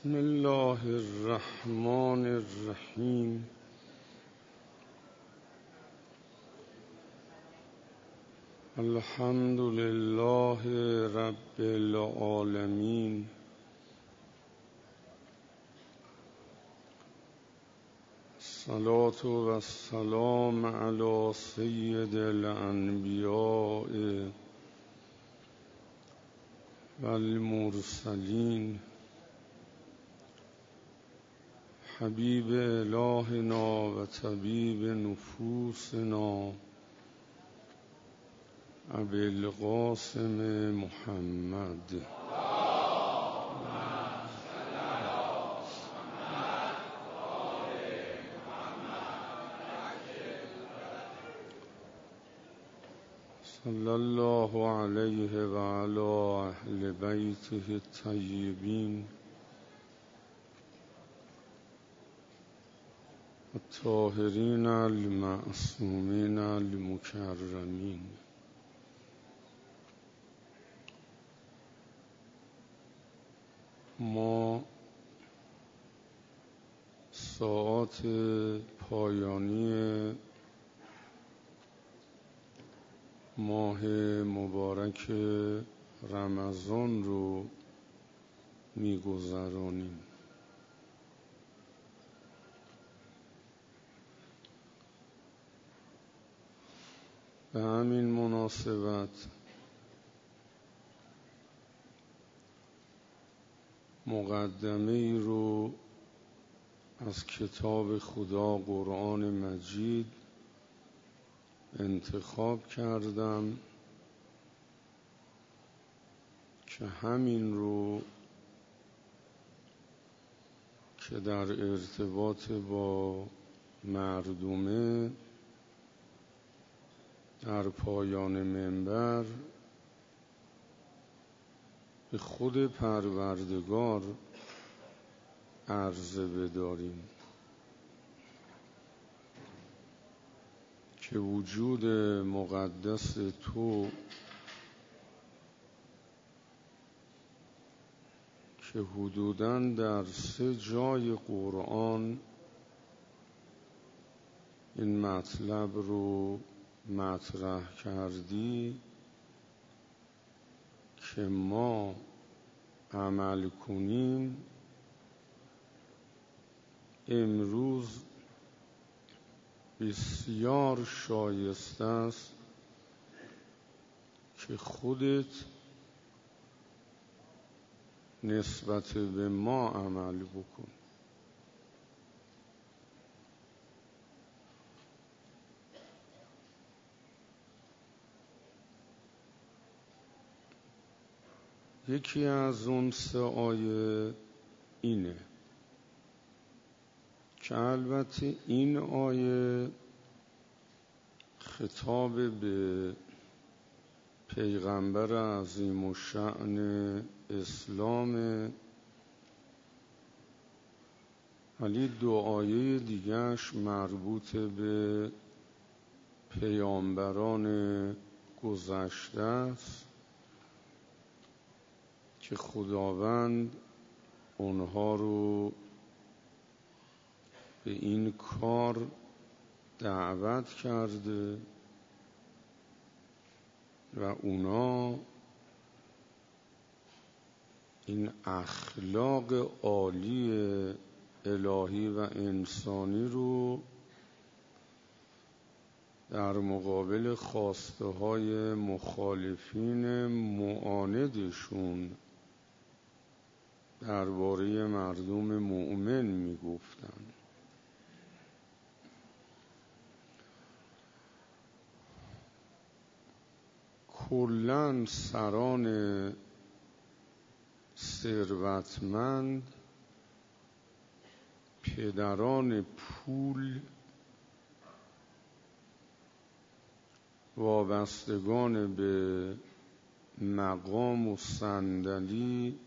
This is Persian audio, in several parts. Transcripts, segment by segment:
بسم الله الرحمن الرحیم. الحمد لله رب العالمین. الصلاة و السلام علی سید الانبیاء و المرسلین، حبیب الهنا و طبیب نفوسنا ابی القاسم محمد. صلی الله علیه و علی اهل بیته الطیبین الطاهرین المعصومین المکرمین. ما ساعات پایانی ماه مبارک رمضان رو می‌گذرانیم. به همین مناسبت مقدمه ای رو از کتاب خدا قرآن مجید انتخاب کردم که همین رو که در ارتباط با مردمه در پایان منبر به خود پروردگار عرضه بداریم که وجود مقدس تو که حدوداً در 3 جای قرآن این مطلب رو مطرح کردی که ما عمل کنیم، امروز بسیار شایسته است که خودت نسبت به ما عمل بکن. یکی از اون 3 آیه اینه که البته این آیه خطاب به پیغمبر عظیم الشأن اسلام، ولی 2 آیه دیگرش مربوط به پیامبران گذشته است که خداوند اونها رو به این کار دعوت کرده و اونا این اخلاق عالی الهی و انسانی رو در مقابل خواسته های مخالفین معاندشون درباره مردم مؤمن میگفتن. کلاً سران ثروتمند، پدران پول، وابستگان به مقام و صندلی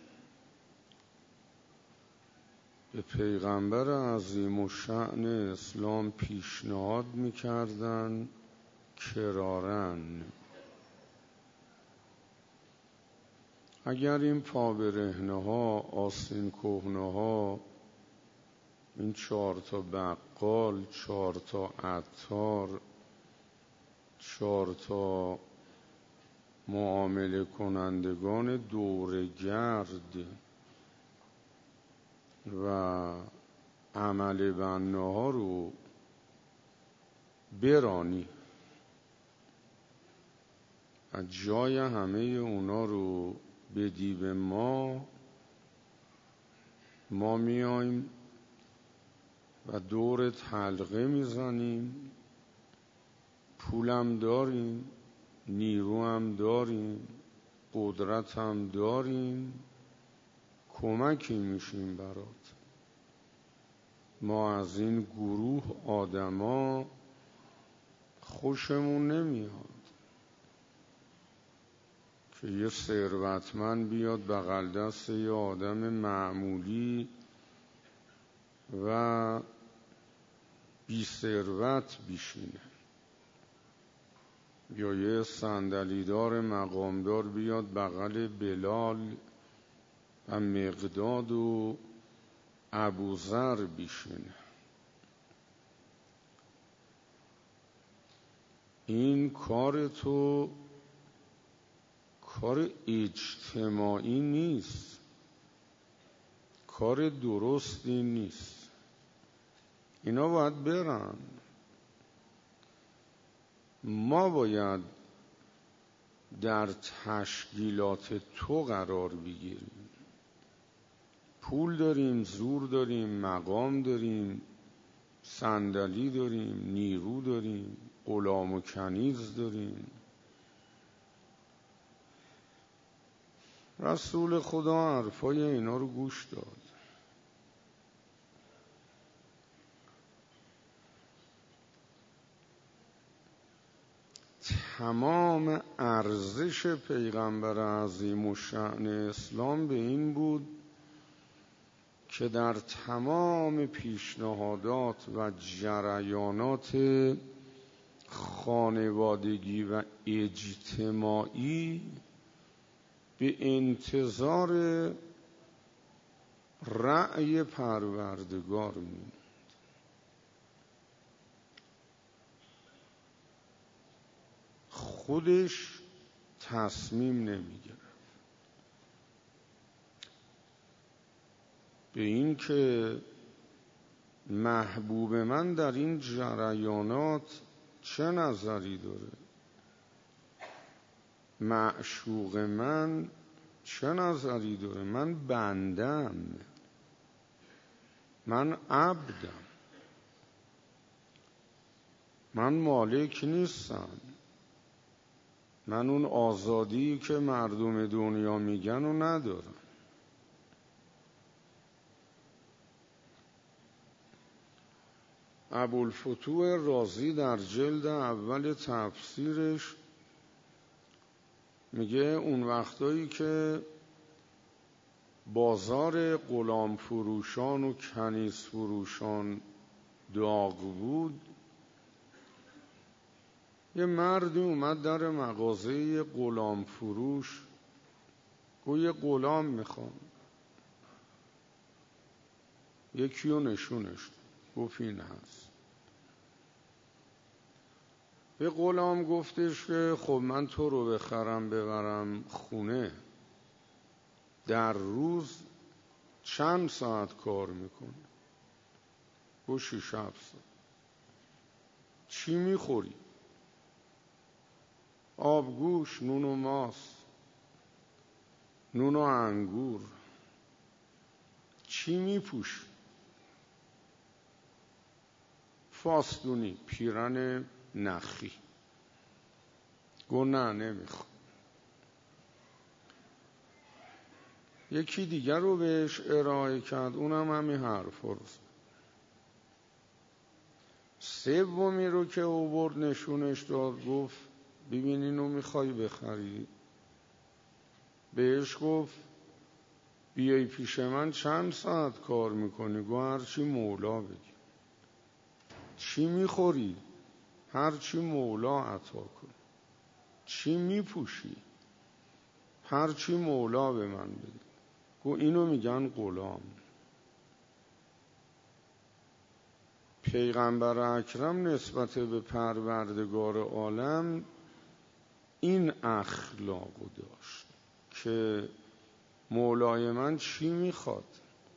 به پیغمبر عظیم الشأن اسلام پیشنهاد می‌کردند کراراً اگر این پابرهنه ها، آستین کهنه ها، این 4 تا بقال، 4 تا عطار، 4 تا معامله کنندگان دورگرد و عمل بناها رو برانی و جای همه اونا رو بدی به ما میایم و دورت حلقه میزنیم، پولم داریم، نیرو هم داریم، قدرت هم داریم، کمکی میشیم برات. ما از این گروه آدما خوشمون نمیاد که یه ثروتمند بیاد بغل دست یه آدم معمولی و بی ثروت بشینه، یا یه صندلیدار مقامدار بیاد بغل بلال و مقداد و ابوذر بشینه. این کار تو کار اجتماعی نیست، کار درستی نیست. اینا باید برن. ما باید در تشکیلات تو قرار بگیریم. پول داریم، زور داریم، مقام داریم، صندلی داریم، نیرو داریم، غلام و کنیز داریم. رسول خدا حرفای اینا رو گوش داد. تمام ارزش پیغمبر عظیم الشأن اسلام به این بود که در تمام پیشنهادات و جریانات خانوادگی و اجتماعی به انتظار رأی پروردگار میموند. خودش تصمیم نمیگرفت به این که محبوب من در این جریانات چه نظری داره، معشوق من چه نظری داره. من بندم، من عبدم، من مالک نیستم، من اون آزادی که مردم دنیا میگن رو ندارم. ابوالفتوح رازی در جلد اول تفسیرش میگه اون وقتایی که بازار غلام فروشان و کنیز فروشان داغ بود، یه مردی اومد در مغازه غلام فروش، گفت یه غلام میخوام. یکی رو نشونش گفت این هست. به غلام گفتش که خب من تو رو بخرم ببرم خونه، در روز چند ساعت کار میکنی؟ گفت 6-7 ساعت. چی میخوری؟ آبگوش، نون و ماست، نون و انگور. چی میپوشی؟ فاستونی، پیرن نخی. گفت نه نمیخوام. یکی دیگر رو بهش ارائه کرد، اونم همین حرف رو زد. سومی رو که آورد نشونش داد، گفت ببین اینو میخوای بخری؟ بهش گفت بیای پیش من چند ساعت کار میکنی؟ گفت هرچی مولا بگی. چی میخوری؟ هرچی مولا عطا کن. چی میپوشی؟ هرچی مولا به من بده. گو اینو میگن غلام. پیغمبر اکرم نسبت به پروردگار عالم این اخلاقو داشت که مولای من چی میخواد،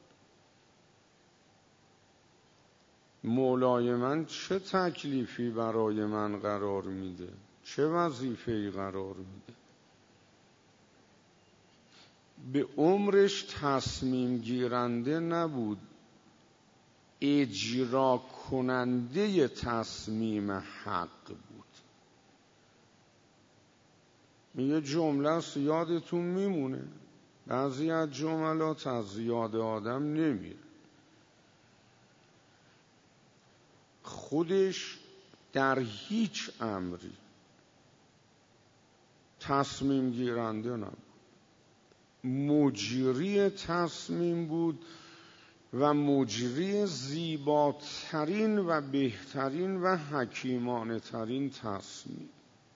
مولای من چه تکلیفی برای من قرار میده، چه وظیفه‌ای قرار میده. به عمرش تصمیم گیرنده نبود، اجرا کننده تصمیم حق بود. یه جمله یادتون میمونه، بعضی از جملات از یاد آدم نمیره. خودش در هیچ امری تصمیم گیرنده نبود، مجری تصمیم بود و مجری زیباترین و بهترین و حکیمانه ترین تصمیم.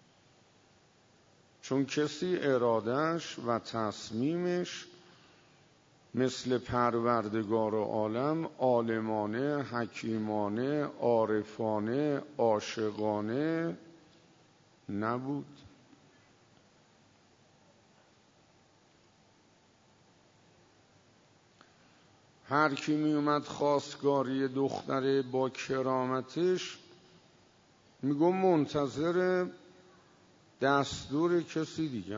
چون کسی ارادهش و تصمیمش مثل پروردگار عالم عالمانه، حکیمانه، عارفانه، عاشقانه نبود. هر کی می اومد خواستگاری دختره با کرامتش، میگم منتظر دستور کسی دیگه.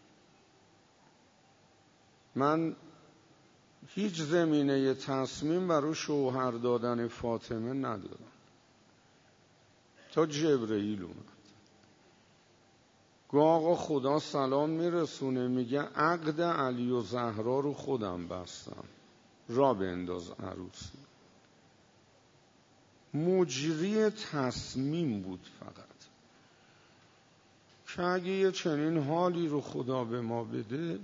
من هیچ زمینه تصمیم برای شوهر دادن فاطمه ندارم تا جبرئیل اومد. گو آقا خدا سلام میرسونه، میگه عقد علی و زهرا رو خودم بستم، را بنداز عروسی. مجری تصمیم بود فقط که اگه یه چنین حالی رو خدا به ما بده،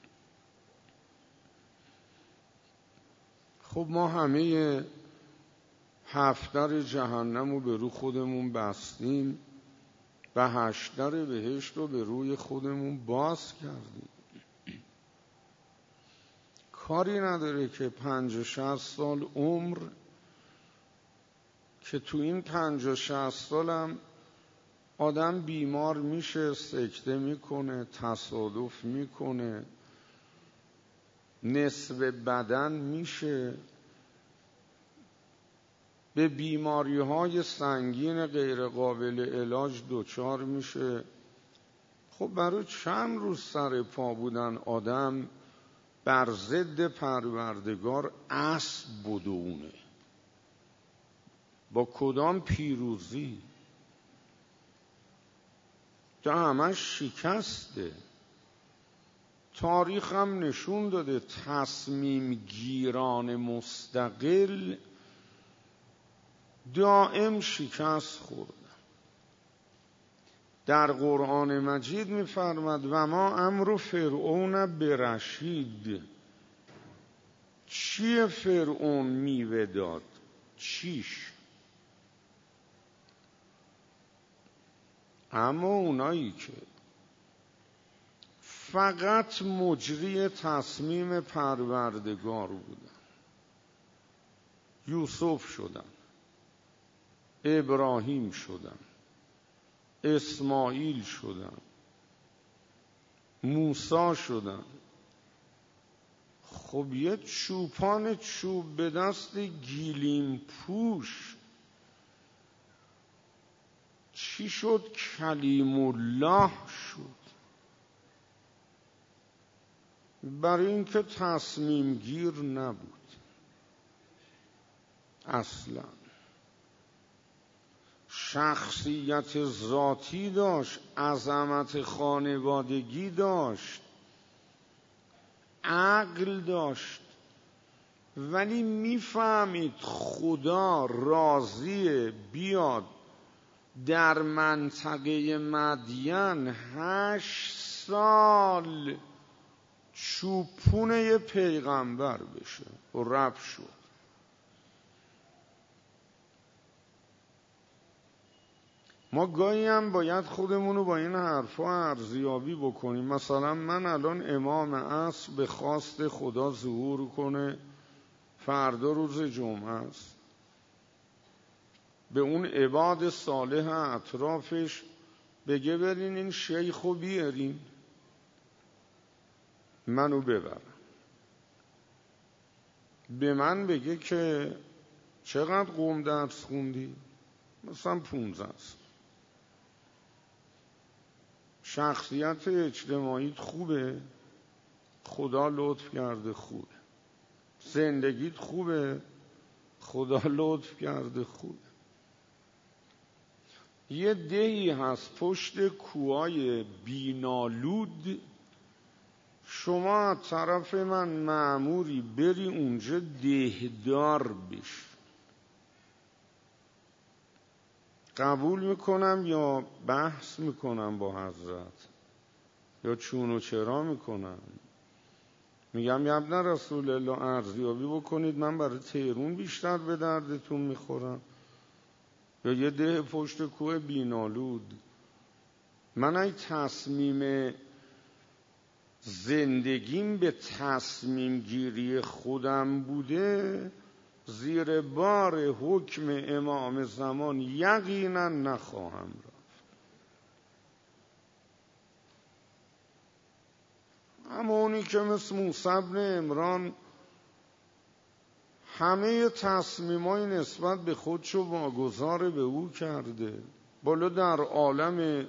خب ما همه 7 در جهنم رو به رو خودمون بستیم و 8 در بهشت رو به روی خودمون باز کردیم. کاری نداره که 50-60 سال عمر، که تو این 50-60 سالم آدم بیمار میشه، سکته میکنه، تصادف میکنه، نصف بدن میشه، به بیماری‌های سنگین غیر قابل علاج دچار میشه. خب برای چند روز سر پا بودن آدم بر ضد پروردگار اسب بدونه؟ با کدام پیروزی؟ که همش شکسته. تاریخ هم نشون داده تصمیم گیران مستقل دائم شکست خوردن. در قرآن مجید می‌فرماد و ما امر فرعون برشید. چیه فرعون میوه داد؟ چیش؟ اما اونایی که فقط مجری تصمیم پروردگار بودن، یوسف شدن، ابراهیم شدن، اسماعیل شدن، موسی شدن. خب یه چوپان چوب به دست گیلیم پوش چی شد؟ کلیم الله شد. برای اینکه تصمیم گیر نبود اصلا. شخصیت ذاتی داشت، عظمت خانوادگی داشت، عقل داشت، ولی میفهمید خدا راضیه بیاد در منطقه مدین 8 سال چوپونه پیغمبر بشه و رب شد. ما گاهی هم باید خودمون رو با این حرفا ارزیابی بکنیم. مثلا من الان امام عصر به خواست خدا ظهور کنه، فردا روز جمعه است، به اون عباد صالح اطرافش بگه برین این شیخو بیارین منو ببرن، به من بگه که چقدر قوم درس خوندی؟ مثلا 15 است. شخصیت اجتماعیت خوبه، خدا لطف کرده خوبه. زندگیت خوبه، خدا لطف کرده خوبه. یه دهی هست پشت کوهای بینالود، شما از طرف من مأموری بری اونجا دهدار بشی، قبول میکنم یا بحث میکنم با حضرت یا چون و چرا میکنم، میگم یا ابن رسول الله ارزیابی بکنید من برای تهرون بیشتر به دردتون میخورم یا یه ده پشت کوه بینالود. من ای تصمیم زندگیم به تصمیم گیری خودم بوده، زیر بار حکم امام زمان یقینا نخواهم رفت. اما اونی که مثل موسی بن عمران همه تصمیمای نسبت به خودشو واگذار به او کرده، بالا در عالم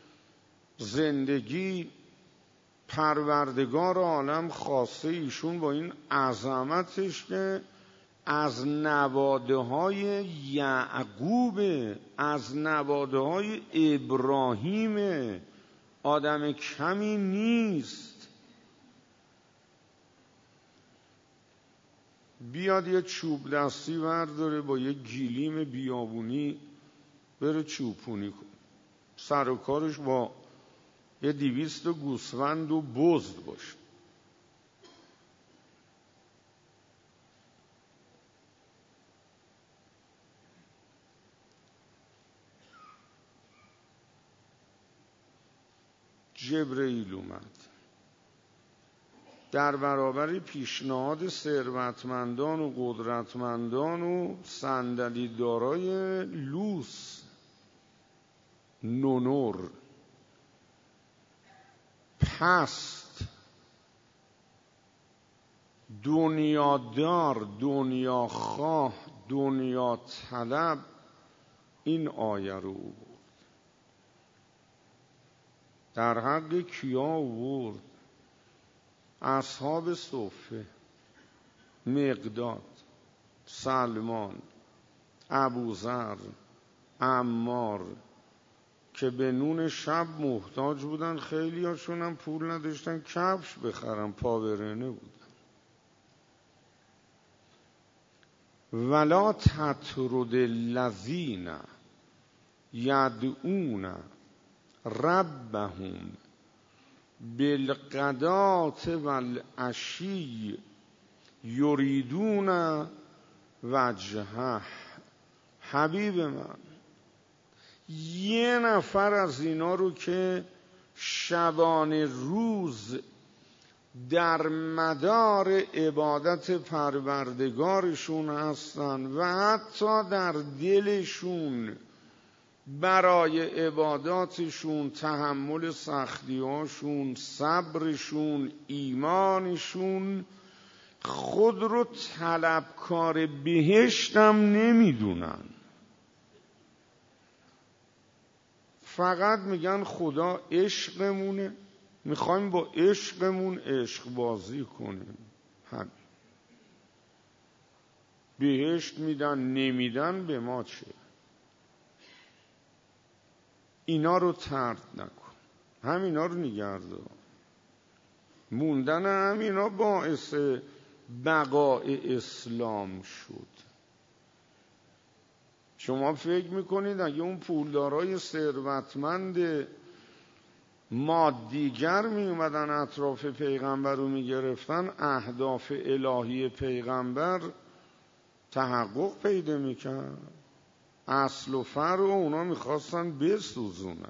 زندگی پروردگار عالم خواسته ایشون با این عظمتش که از نواده های یعقوب، از نواده های ابراهیم، آدم کمی نیست، بیاد یه چوب دستی برداره با یه گیلیم بیابونی بره چوبونی کن، سر و کارش با یه 200 گوسفند و بزد باشه. جبرئیل اومد در برابر پیشنهاد ثروتمندان و قدرتمندان و صندلی دارای لوس نونور، پست، دنیادار، دنیاخواه، دنیا طلب، این آیه رو بود در حق کیا آورد؟ اصحاب صفه، مقداد، سلمان، ابوذر، عمار که به نون شب محتاج بودن، خیلی هاشون هم پول نداشتن کفش بخرن، پاورنه بودن. ولا تطرد الذین یدعون ربهم بالغداة والعشی یریدون وجهه. حبیب من، یه نفر از اینا رو که شبانه روز در مدار عبادت پروردگارشون هستن و حتی در دلشون برای عباداتشون تحمل سختیاشون، صبرشون، ایمانشون، خود رو طلبکار بهشتم نمیدونن، فقط میگن خدا عشقمونه، میخوایم با عشقمون عشق بازی کنیم. بهشت میدن نمیدن به ما چه؟ اینا رو طرد نکن، همینا رو نگردار. موندن همینا باعث بقای اسلام شد. شما فکر میکنید اگه اون پولدارای ثروتمند مادیگر می اومدن اطراف پیغمبر رو می گرفتن، اهداف الهی پیغمبر تحقق پیدا می کرد؟ اصل و فرع رو اونا میخواستن بسوزونن.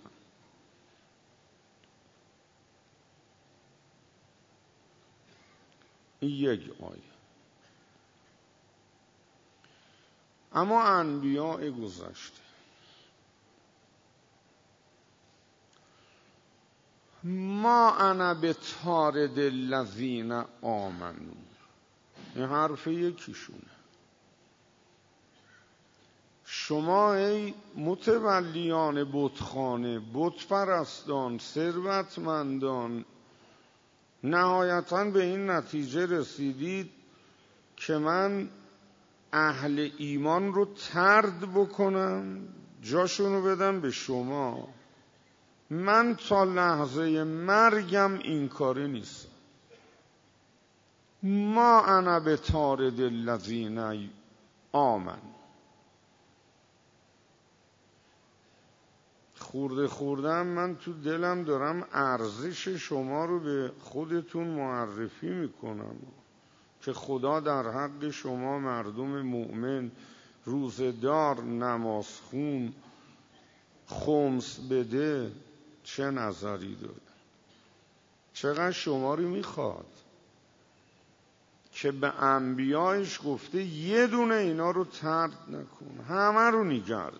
این یک آیه. اما انبیاء گذشته ما انا بطارد الذین آمنوا، این حرف یکیشونه. شما ای متولیان بتخانه، بت پرستان، ثروتمندان، نهایتاً به این نتیجه رسیدید که من اهل ایمان رو طرد بکنم، جاشونو بدم به شما. من تا لحظه مرگم این کاره نیستم. ما انا بطارد الذین آمن. خورده من تو دلم دارم ارزش شما رو به خودتون معرفی میکنم که خدا در حق شما مردم مؤمن، روزدار، نمازخون، خمس بده چه نظری داره. چقدر شما رو میخواد که به انبیایش گفته یه دونه اینا رو طرد نکن، همه رو نگرد.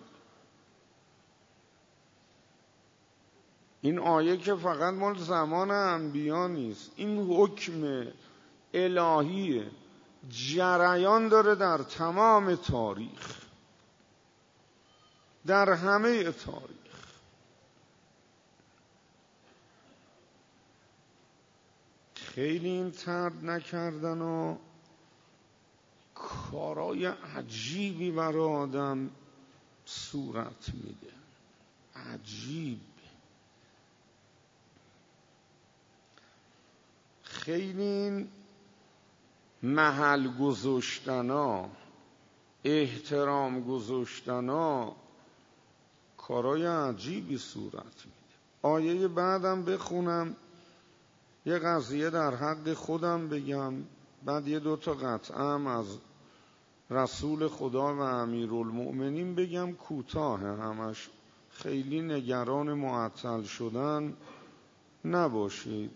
این آیه که فقط مال زمان انبیا نیست، این حکم الهیه، جریان داره در تمام تاریخ، در همه تاریخ. خیلی این طرد نکردن و کارای عجیبی برای آدم صورت میده. عجیب. خیلی این محل گذاشتنا، احترام گذاشتنا کارای عجیبی صورت میده. آیه بعدم بخونم، یه قضیه در حق خودم بگم، بعد یه دوتا قطعم از رسول خدا و امیرالمؤمنین بگم، کوتاه همش، خیلی نگران معطل شدن نباشید.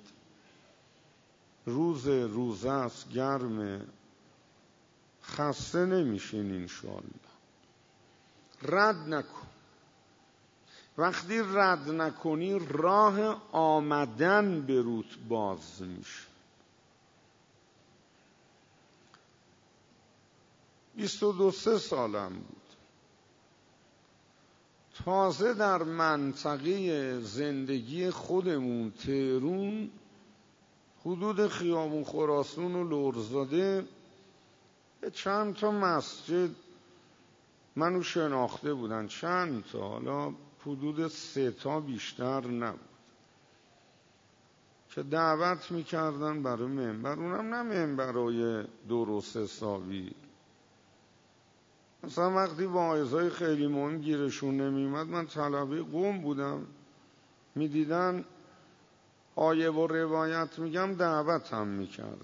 روز است، گرمه، خسته نمیشین انشاءالله. رد نکن. وقتی رد نکنی راه آمدن به روت باز میشه. 22-23 سالم بود. تازه در منطقه زندگی خودمون تهران، حدود خیابون خراسان و لرزاده، چند تا مسجد منو شناخته بودن، چند تا، حالا حدود 3 تا بیشتر نبود، که دعوت میکردن برای منبر، اونم نه منبرای درست حسابی. مثلا وقتی واعظای خیلی مهم گیرشون نمیومد، من طلبه قم بودم، میدیدن آیه و روایت میگم، دعوت هم میکردن.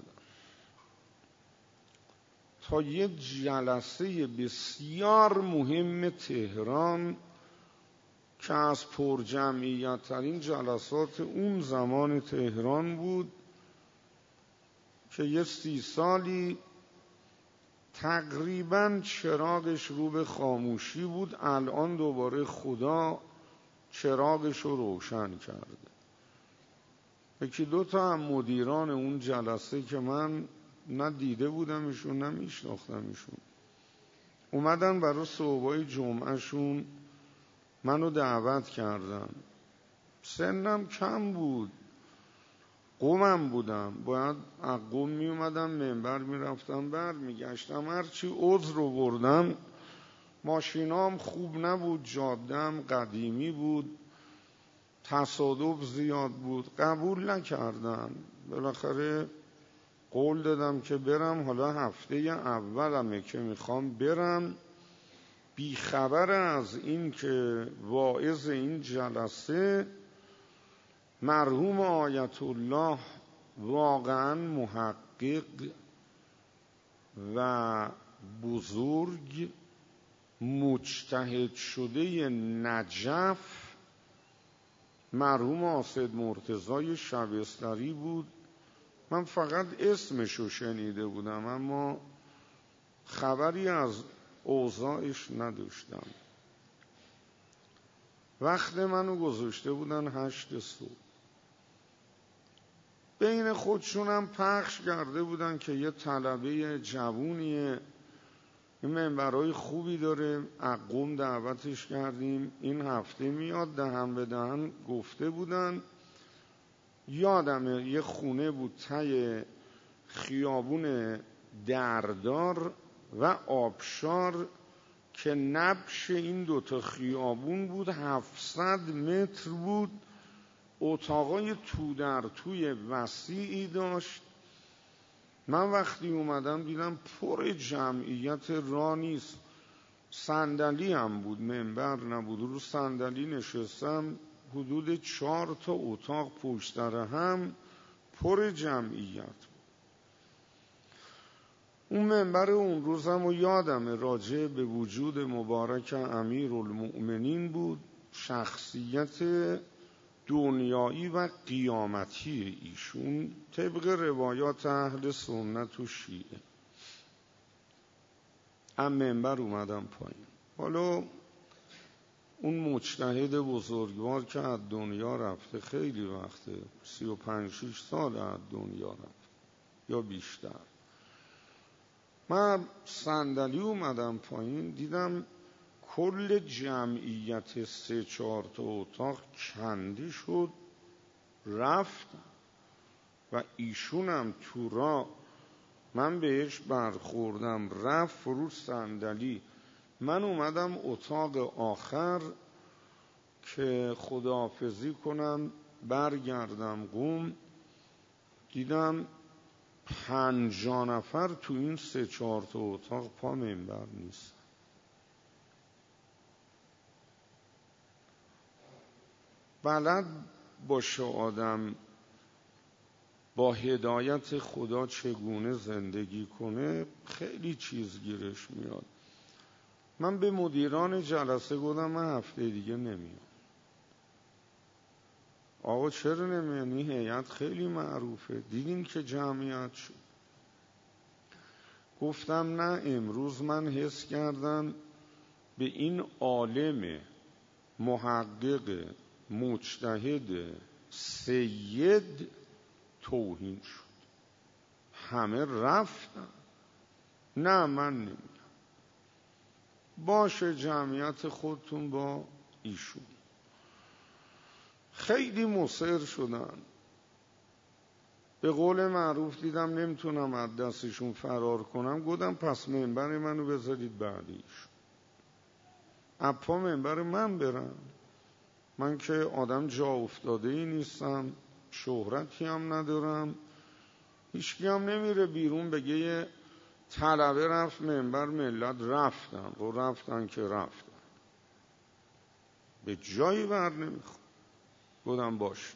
تا یه جلسه بسیار مهم تهران که از پرجمعیت ترین جلسات اون زمان تهران بود، که یه 30 سالی تقریباً چراغش رو به خاموشی بود، الان دوباره خدا چراغش رو روشن کرده. یکی 2 تا هم مدیران اون جلسه که من نه دیده بودمشون نه میشناختمشون، اومدن برای صحبای جمعهشون منو دعوت کردن. سنم کم بود، قومم بودم، باید از قوم می اومدم منبر میرفتم بر میگشتم، هرچی عذر رو بردم، ماشینام خوب نبود، جادم قدیمی بود، تصادف زیاد بود، قبول نکردن. بالاخره قول دادم که برم، حالا هفته اولمه که میخوام برم، بیخبر از این که واعظ این جلسه مرحوم آیت الله واقعا محقق و بزرگ مجتهد شده نجف مرحوم آصد مرتضی شبستری بود. من فقط اسمشو شنیده بودم اما خبری از اوضاعش نداشتم. وقت منو گذاشته بودن 8 صبح. بین خودشونم پخش کرده بودن که یه طلبه جوونیه، این منبرهای خوبی داره، قم دعوتش کردیم این هفته میاد. دهن به دهن گفته بودن. یادمه یه خونه بود ته خیابون دردار و آبشار که نبش این دوتا خیابون بود. 700 متر بود. اتاقای تو در توی وسیعی داشت. من وقتی اومدم دیدم پر جمعیت، راه نیست. صندلی هم بود، منبر نبود. رو صندلی نشستم. حدود 4 تا اتاق پشت سر هم پر جمعیت. اون منبر اون روزم و یادمه راجع به وجود مبارک امیرالمؤمنین بود. شخصیت دنیایی و قیامتی ایشون طبق روایات اهل سنت و شیعه. هم منبر اومدم پایین. حالا اون مجتهد بزرگوار که از دنیا رفته خیلی وقته، 35-36 سال از دنیا رفت یا بیشتر. من صندلی اومدم پایین دیدم کل جمعیت 3-4 تا اتاق کنده شد رفت و ایشونم تو راه من بهش برخوردم رفت رو صندلی. من اومدم اتاق آخر که خداحافظی کنم برگردم قم. دیدم 50 نفر تو این 3-4 تا اتاق پا منبر نیست. بلد باشه آدم با هدایت خدا چگونه زندگی کنه، خیلی چیز گیرش میاد. من به مدیران جلسه گفتم من هفته دیگه نمیام. آقا چرا نمیان؟ این هیئت خیلی معروفه، دیدین که جمعیت شد. گفتم نه، امروز من حس کردم به این عالم محقق مجتهد سید توهین شد. همه رفتن. نه من نمیگم. باشه جمعیت خودتون با ایشون. خیلی مصر شدن. به قول معروف دیدم نمیتونم از دستشون فرار کنم. گفتم پس منبر منو بذارید بعدیش. اپا منبر من برم. من که آدم جا افتاده ای نیستم، شهرتی هم ندارم، هیچکی هم نمیره بیرون بگه یه طلبه رفت منبر ملت رفتن. و رفتن که رفتن، به جایی بر نمیخواد. گفتم باش.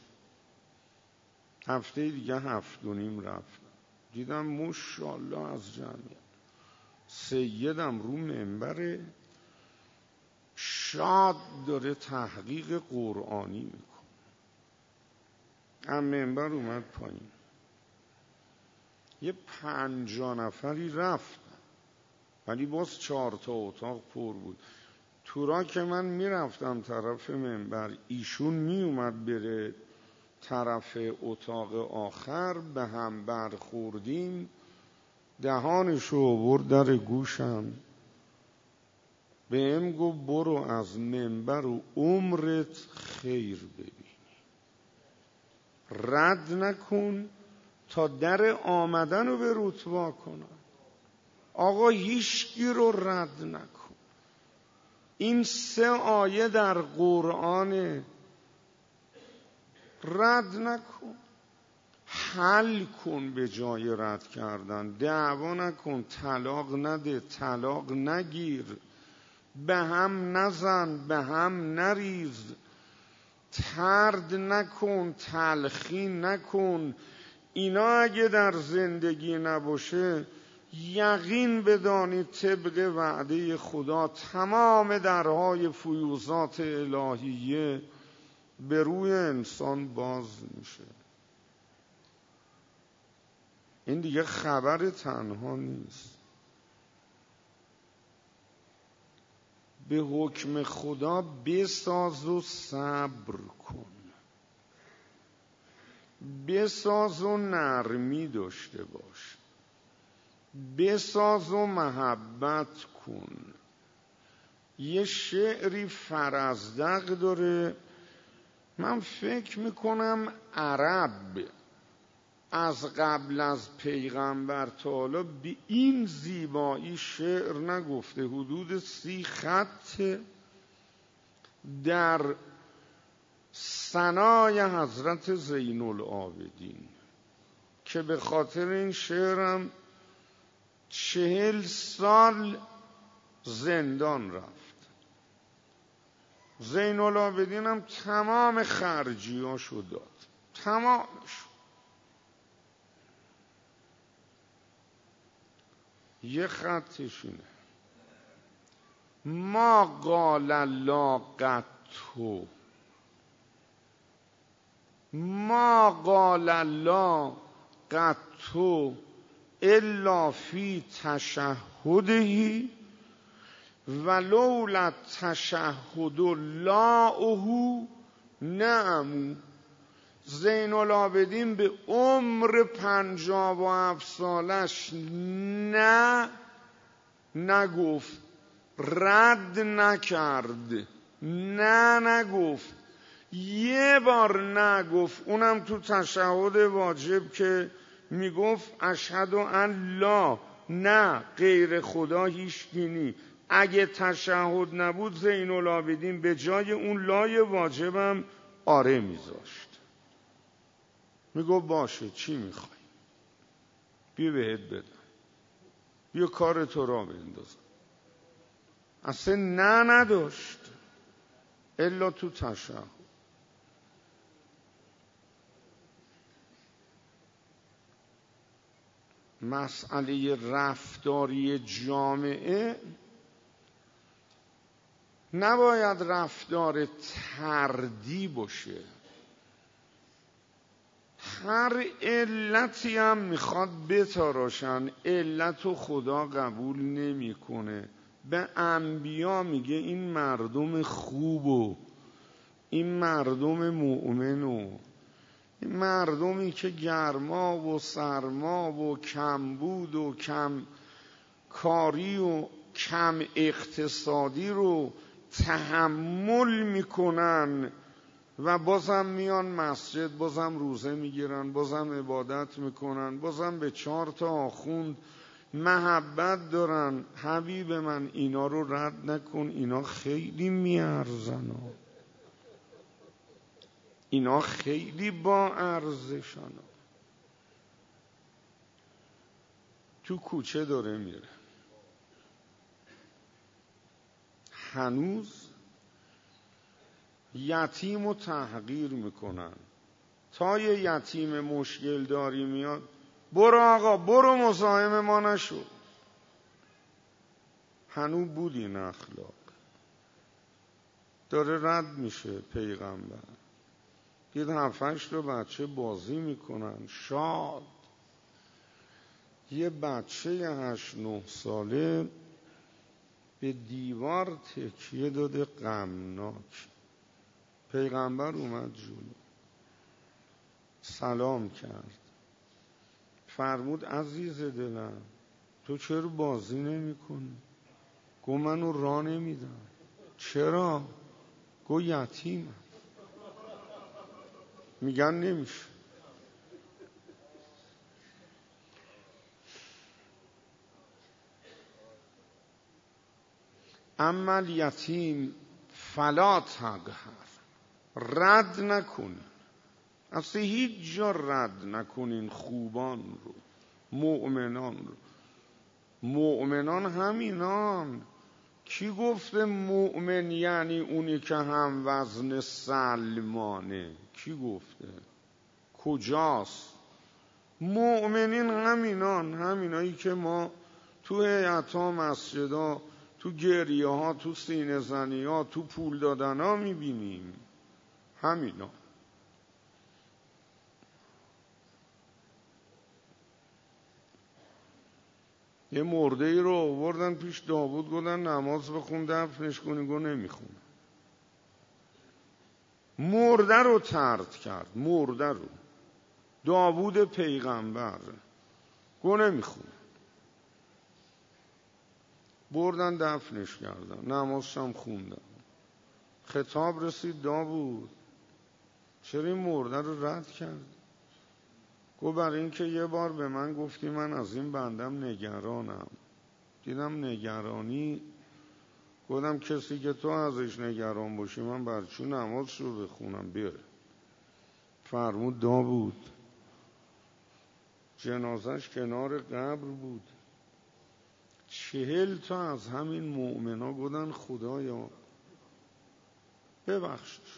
هفته دیگه 7.5 رفتن. دیدم ماشاءالله از جمعیت سیدم رو منبر شاد داره تحقیق قرآنی میکنه. هم منبر اومد پایین. یه 50 نفری رفتن ولی باز 4 تا اتاق پر بود. تو را که من میرفتم طرف منبر، ایشون میومد بره طرف اتاق آخر، به هم برخوردیم. دهانشو آورد در گوشم بهم گفت برو از منبر و عمرت خیر ببینی، رد نکن تا در آمدن رو به رتبه کنن. آقا هیچکی رو رد نکن. این 3 آیه در قرآن، رد نکن، حل کن به جای رد کردن. دعوا نکن، طلاق نده، طلاق نگیر، به هم نزن، به هم نریز، طرد نکن، تلخی نکن. اینا اگه در زندگی نباشه یقین بدانید طبق وعده خدا تمام درهای فیوضات الهیه به روی انسان باز میشه. این دیگه خبر تنها نیست. به حکم خدا بساز و صبر کن، بساز و نرمی داشته باش، بساز و محبت کن. یه شعری فرزدق داره، من فکر میکنم عرب از قبل از پیغمبر تا حالا به این زیبایی شعر نگفته. حدود 30 خط در ثنای حضرت زین العابدین که به خاطر این شعرم 40 سال زندان رفت. زین العابدین هم تمام خرجیاشو داد، تمامش. یه خطش اینه: ما قال الله قطو، ما قال الله قطو الا فی تشهده ولولا تشهد لاؤه نعم. زین العابدین به عمر 57 سالش نه نگفت، رد نکرد، نه نگفت، یه بار نگفت، اونم تو تشهد واجب که میگفت اشهد ان لا، نه غیر خدا هیچکی نی. اگه تشهد نبود زین العابدین به جای اون لای واجبم آره میذاشت. میگو باشه چی میخوای بیا بهت بدم، بیا کار تو را بندازم. اصلا نه نداشت الا تو تشهد. مسئله رفتاری جامعه نباید رفتار طردی باشه. هر علتی هم میخواد بتراشن، علت خدا قبول نمیکنه. به انبیا میگه این مردم خوبو، این مردم مؤمنو، این مردمی که گرما و سرما و کمبود و کم کاری و کم اقتصادی رو تحمل میکنن و بازم میان مسجد، بازم روزه میگیرن، بازم عبادت میکنن، بازم به 4 تا آخوند محبت دارن. حبیب من اینا رو رد نکن، اینا خیلی میارزن، اینا خیلی با ارزشن. تو کوچه داره میره، هنوز یتیم رو تحقیر میکنن. تا یه یتیم مشکل داری میاد، برو آقا برو مزاحم ما نشو. هنوز بود این اخلاق. داره رد میشه پیغمبر، دید 7-8 تا بچه بازی میکنن شاد. یه بچه 8-9 ساله به دیوار تکیه داده غمناک. پیغمبر اومد جلو، سلام کرد، فرمود عزیز دلم تو چرا بازی نمی کنی؟ گو منو راه نمیدم. چرا؟ گو یتیمم. میگن نمیشه. اما الیتیم فلا تقهر، رد نکنین، اصلا هیچ جا رد نکنین خوبان رو، مؤمنان رو. مؤمنان همینان. کی گفته مؤمن یعنی اونی که هم وزن سلمانه؟ کی گفته؟ کجاست؟ مؤمنین همینان، همینایی که ما تو هیئت‌ها، مسجدها، تو گریه ها، تو سینه زنی ها، تو پول دادن ها میبینیم همینا. یه مرده ای رو آوردن پیش داوود، گفتن نماز بخون دفنش کنی، گفت نمیخونم. مرده رو طرد کرد، مرده رو. داوود پیغمبر گفت نمیخونم. بردن دفنش کردن، نمازش هم خوندن. خطاب رسید داوود چرا این مرده رو رد کرد؟ گفت برای اینکه یه بار به من گفتی من از این بندم نگرانم. دیدم نگرانی، گفتم کسی که تو ازش نگران باشی من بر چون نمازش رو بخونم بره. فرمود داوود. جنازش کنار قبر بود. 40 تا از همین مؤمنا گفتن خدایا ببخشش.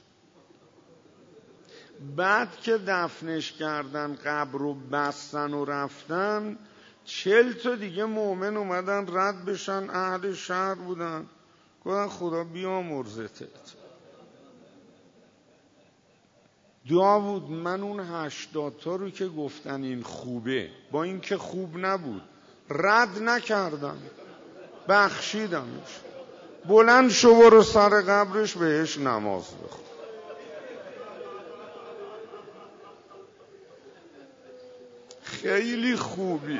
بعد که دفنش کردن قبر رو بستن و رفتن، 40 تا دیگه مؤمن اومدن رد بشن، اهل شهر بودن، گفتن خدا بیامرزتت. داوود من اون 80 تا رو که گفتن این خوبه، با این که خوب نبود، رد نکردم، بخشیدمش. بلند شو برو سر قبرش بهش نماز بخون. خیلی خوبی.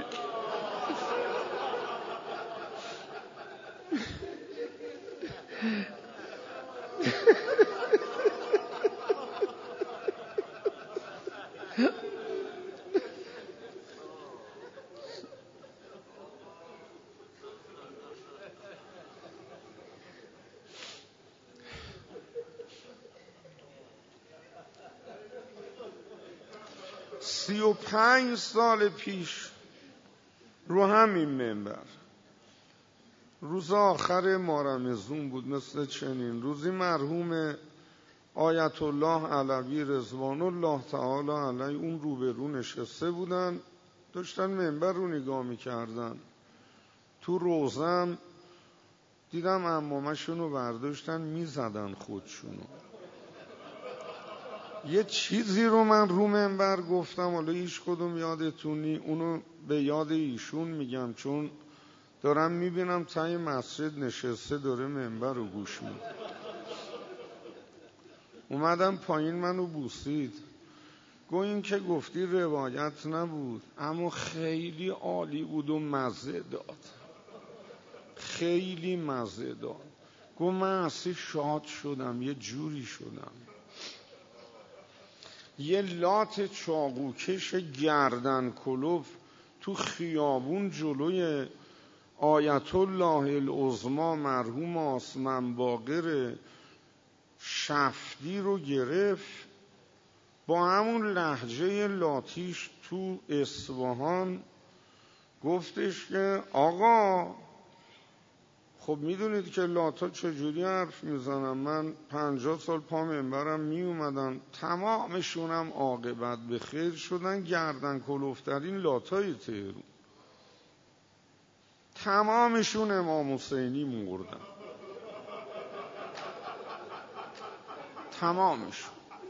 سی و 35 سال پیش رو همین منبر، روز آخر ماه رمضان بود، مثل چنین روزی مرحوم آیت الله علوی رضوان الله تعالی علیه اون روبرو نشسته بودن، داشتن منبر رو نگاه میکردن. تو روزم دیدم عمامشون رو برداشتن میزدن خودشونو. یه چیزی رو من رو منبر گفتم، حالا هیچ کدوم یادتونی، اونو به یاد ایشون میگم چون دارم میبینم تای مسجد نشسته داره منبر رو گوش میده. اومدم پایین منو بوسید، گو این که گفتی روایت نبود اما خیلی عالی بود و مزه داد، خیلی مزه داد. گو من اصلا شاد شدم، یه جوری شدم. یه لات چاقوکش گردن کلوف تو خیابون جلوی آیت الله العظمی مرحوم آسمن باقر شفدی رو گرفت، با همون لهجه لاتیش تو اصفهان گفتش که آقا خب میدونید که لاتا چجوری حرف میزنن، من 50 سال پا منبرم می اومدن، تمامشونم عاقبت به خیر شدن، گردن کلوفترین لاتای تهران، تمامشون امام حسینی مردن، تمامشون.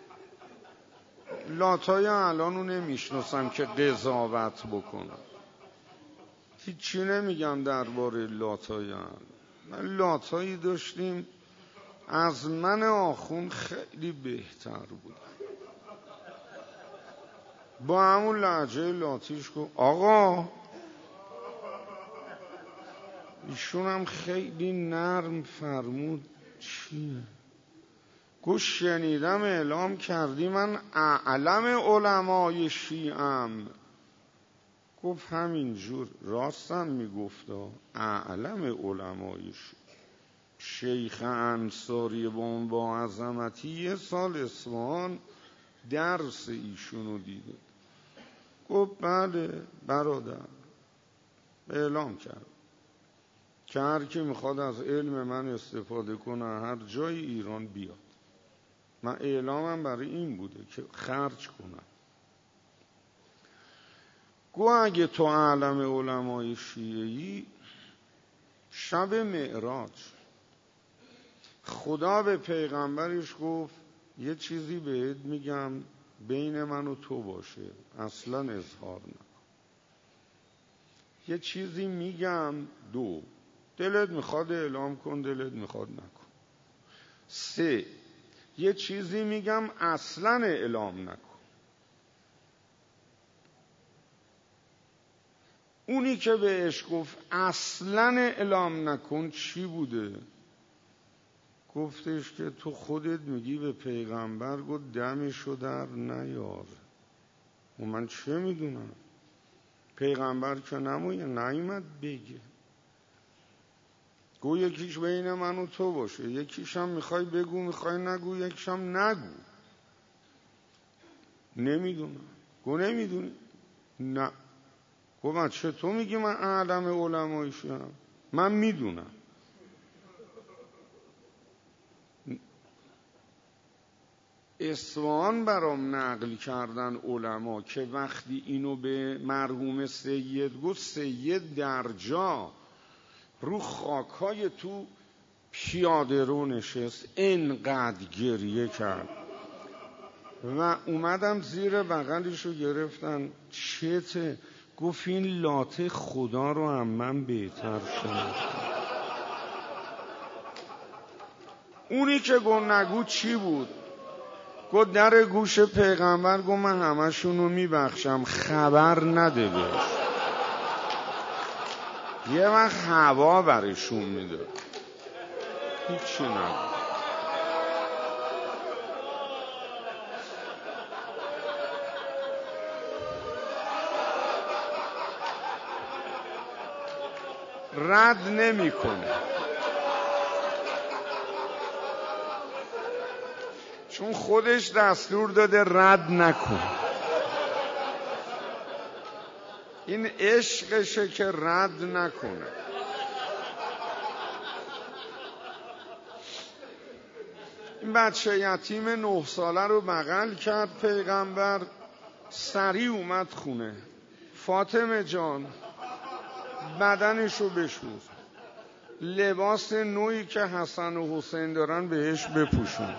لاتای الان رو نمیشناسم که قضاوت بکنم، هیچی نمیگم درباره لاتای الان. من لاتایی داشتیم از من آخوند خیلی بهتر بود، با همون لهجه لاتیش گفت آقا. ایشون هم خیلی نرم فرمود چیه؟ گفت شنیدم اعلام کردی من اعلم علمای شیعم. گفت همین جور راستم میگفت، اعلم علمای شیعه. شیخ انصاری با عظمتی یه سال اصفهان درس ایشونو دیده. گفت بله برادر، اعلام کرد که هر کی میخواد از علم من استفاده کنه هر جای ایران بیاد. من اعلامم برای این بوده که خرج کنم. گو اگه تو اعلم علمای شیعه‌ای شب معراج خدا به پیغمبرش گفت یه چیزی بهت میگم بین من و تو باشه، اصلا اظهار نکن. یه چیزی میگم، 2 دلت میخواد اعلام کن، دلت میخواد نکن. 3 یه چیزی میگم اصلا اعلام نکن. اونی که بهش گفت اصلا اعلام نکن چی بوده؟ گفتش که تو خودت میگی به پیغمبر گفت دمشو در نیار. و من چه میدونم؟ پیغمبر که نیامد بگه. گو یکیش بین من و تو باشه، یکیش هم میخوای بگو میخوای نگو، یکیش هم نگو. نمیدونم. گو نمیدونی؟ نه. گو بچه تو میگی من اعلم علمایشم؟ من میدونم. اصفهان برام نقل کردن علما که وقتی اینو به مرحوم سید گفت، سید در جا رو خاکای تو پیاده رو نشست، اینقدر گریه کرد و اومدم زیر بغلشو گرفتن. چته؟ گفت این لاته خدا رو هم من بهتر شناختم. اونی که گفت نگو چی بود؟ گفت در گوش پیغمبر گفت من همشونو میبخشم، خبر نده بهش. یه وقت هوا برشون میده، هیچی نگو. رد نمیکنه، چون خودش دستور داده رد نکن. این عشقشه که رد نکنه. این بچه یتیم 9 ساله رو بغل کرد پیغمبر، سریع اومد خونه. فاطمه جان بدنشو بشور، لباس نوعی که حسن و حسین دارن بهش بپوشون،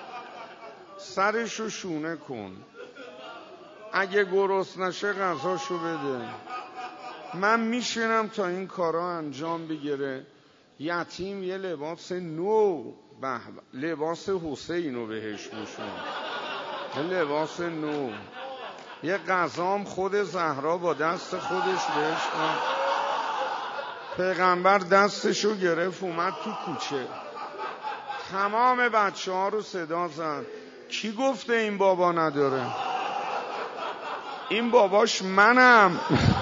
سرشو شونه کن، اگه گرسنه نشه غذاشو بده. من میشینم تا این کارا انجام بگیره. یتیم یه لباس نو، لباس حسینو بهش پوشون، یه لباس نو، یه غذام خود زهرا با دست خودش بهش داد. پیغمبر دستشو گرفت اومد تو کوچه، تمام بچه ها رو صدا زد. کی گفته این بابا نداره؟ این باباش منم.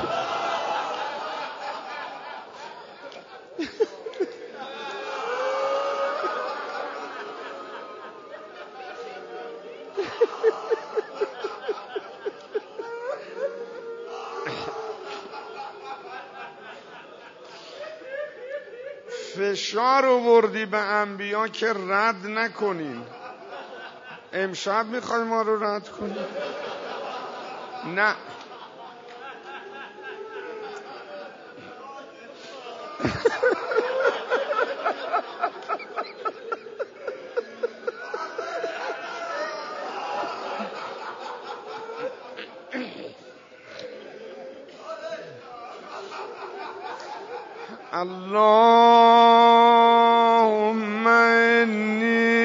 فشار آوردی به انبیا که رد نکنین. امشب میخوای ما رو رد کنی؟ نه. اللهم انی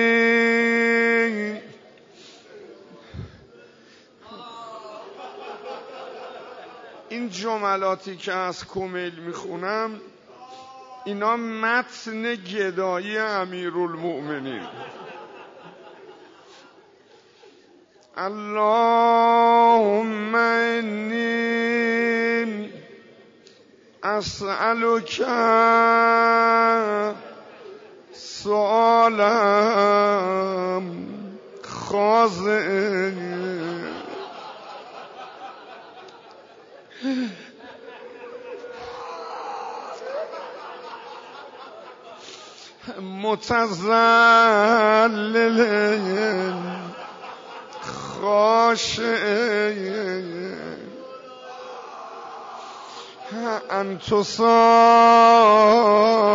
این جملاتی که از کمیل میخونم اینا متن گدایی امیرالمؤمنین. اللهم انی اسألک سؤالم خاضع متذلل خاشع انت صاحب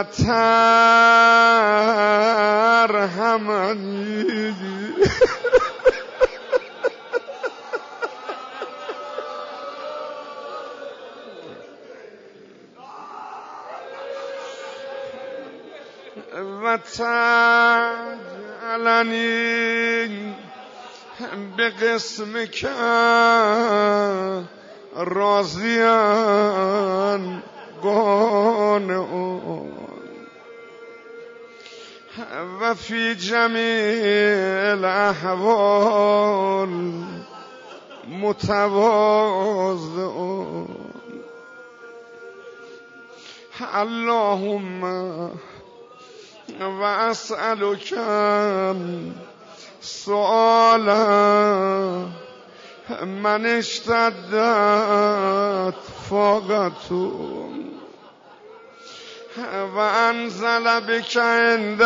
ترحمنی و تجعلنی به قسمک راضیان قانعون و فی جمیع الاحوال متواضعون. اللهم و اسألک سؤالا من اشتدت فاقته و انزل بک عند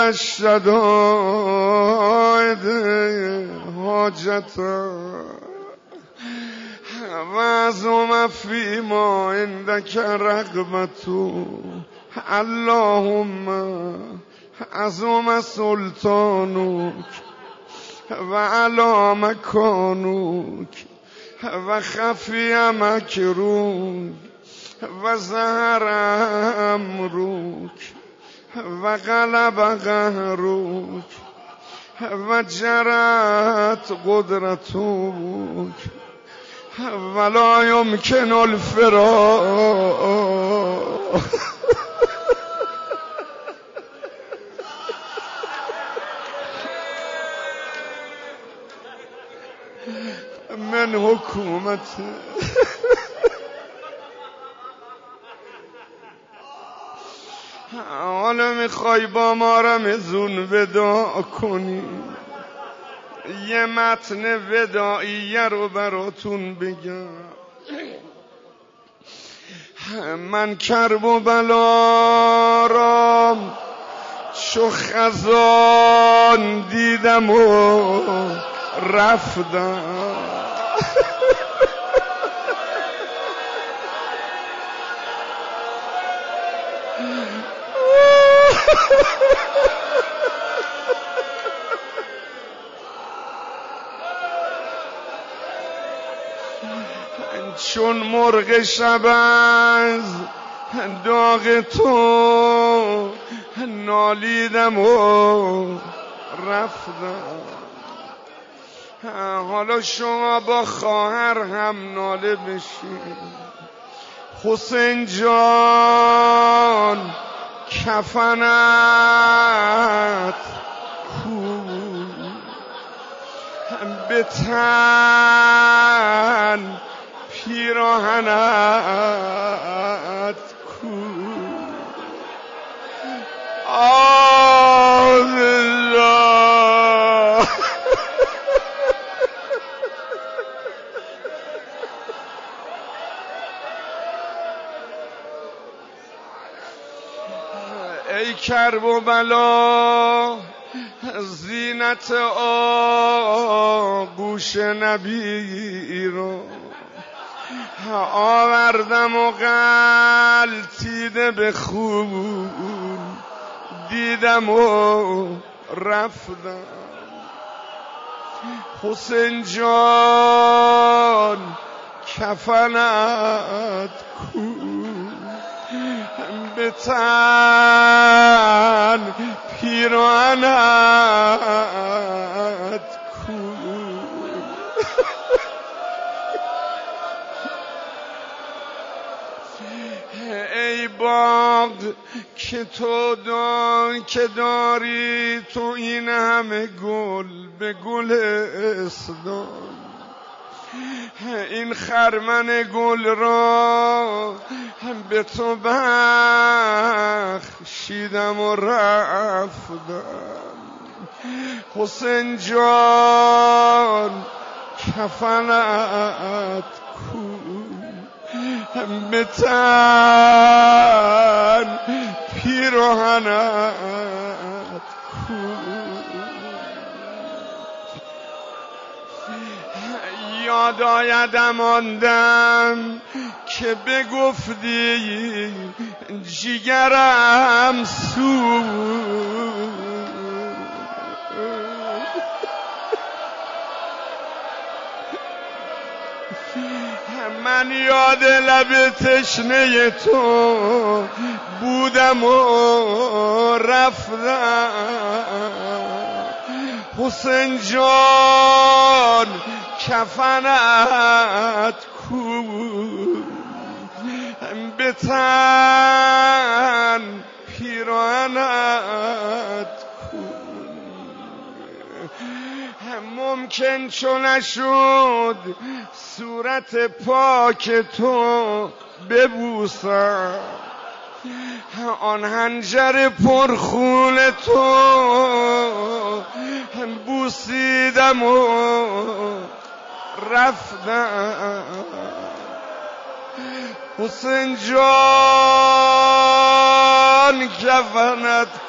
الشدائد حاجته و عظم فیما عندک رغبته. اللهم عظم سلطانک و علی مکانک و خفی مکروک و ظهر امرک و غلب قهرک و جرت قدرتک ولا یمکن الفرار من حکومت. حالا میخوای با ما رمزون وداع کنی، یه متن وداعیه رو براتون بگم. من کرب و بلا را چو خزان دیدم و رفتم چون مرغ شب از داغ تو نالیدم و رفتم. حالا شما با خواهر هم ناله بشید. حسین جان کفنت کو به تن پیراهنت کو الله ای کرب و بلا زینت آغوش نبی رو آوردم و غلتیده به خون دیدم و رفتم. حسین جان کفنت کو به تن پیراهنت کو ای باغ که تو داری تو این همه گل به گلستان، این خرمن گل را به تو بخشیدم و رفتم. حسین جان کفنت کو به تن پیراهنت کو یاد آیدم آن دم که بگفتی جیگرم سوخت. من یاد لب تشنه تو بودم و رفتم. حسین جان کفنت کو، به تن پیراهنت کو. ممکن چو نشد صورت پاک تو ببوسم، آن حنجر پرخون تو بوسیدم و رفتم. حسین جان کفنت